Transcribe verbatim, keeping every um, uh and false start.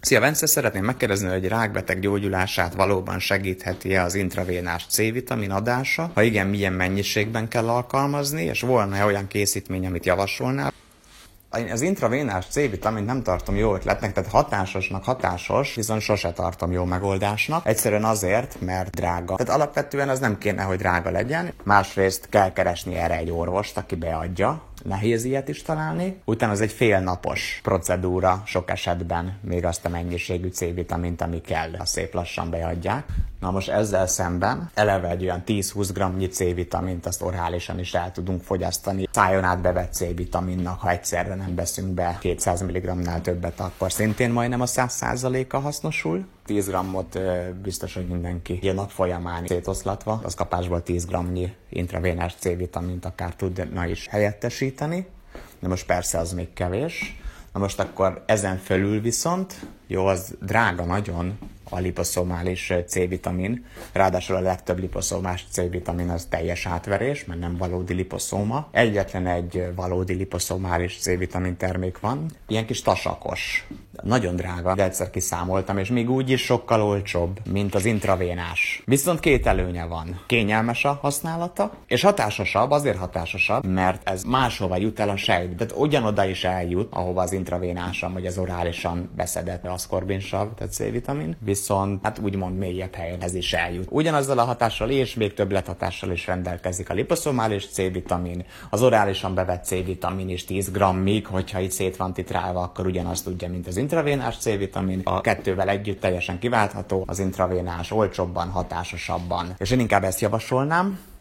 Szia, Bence, szeretném megkérdezni, hogy rákbeteg gyógyulását valóban segítheti-e az intravénás C-vitamin adása? Ha igen, milyen mennyiségben kell alkalmazni, és volna-e olyan készítmény, amit javasolnál? Az intravénás C-vitamint nem tartom jó ötletnek, tehát hatásosnak hatásos, viszont sose tartom jó megoldásnak. Egyszerűen azért, mert drága. Tehát alapvetően az nem kéne, hogy drága legyen. Másrészt kell keresni erre egy orvost, aki beadja. Nehéz ilyet is találni. Utána az egy félnapos procedúra sok esetben, még azt a mennyiségű C-vitamint, ami kell, a szép lassan beadják. Na most ezzel szemben eleve egy olyan tíz-húsz grammnyi C-vitamint azt orálisan is el tudunk fogyasztani. Szájon át bevett C-vitaminnak, ha egyszerre nem veszünk be kétszáz milligrammnál többet, akkor szintén majdnem a száz százaléka hasznosul. tíz grammot biztos, hogy mindenki egy nap folyamán szétoszlatva, az kapásból tíz grammnyi intravénás C-vitamint akár tudna is helyettesíteni. De most persze az még kevés. Na most akkor ezen fölül viszont, jó, az drága nagyon, a liposzomális C-vitamin, ráadásul a legtöbb liposzomás C-vitamin az teljes átverés, mert nem valódi liposzóma. Egyetlen egy valódi liposzomális C-vitamin termék van, ilyen kis tasakos. Nagyon drága, de egyszer kiszámoltam, és még úgy is sokkal olcsóbb, mint az intravénás. Viszont két előnye van. Kényelmes a használata, és hatásosabb, azért hatásosabb, mert ez máshova jut el a sejt. Tehát ugyanoda is eljut, ahova az intravénásan, vagy az orálisan beszedett aszkorbinsav, tehát C-vitamin, viszont hát úgymond mélyebb helyen ez is eljut. Ugyanazzal a hatással és még többlethatással is rendelkezik a liposzomális C-vitamin, az orálisan bevett C-vitamin is tíz grammig, hogyha itt szét van titrálva, akkor ugyanazt tudja, mint az intravénás C-vitamin. A kettővel együtt teljesen kiváltható, az intravénás olcsóbban, hatásosabban. És én inkább ezt javasolnám,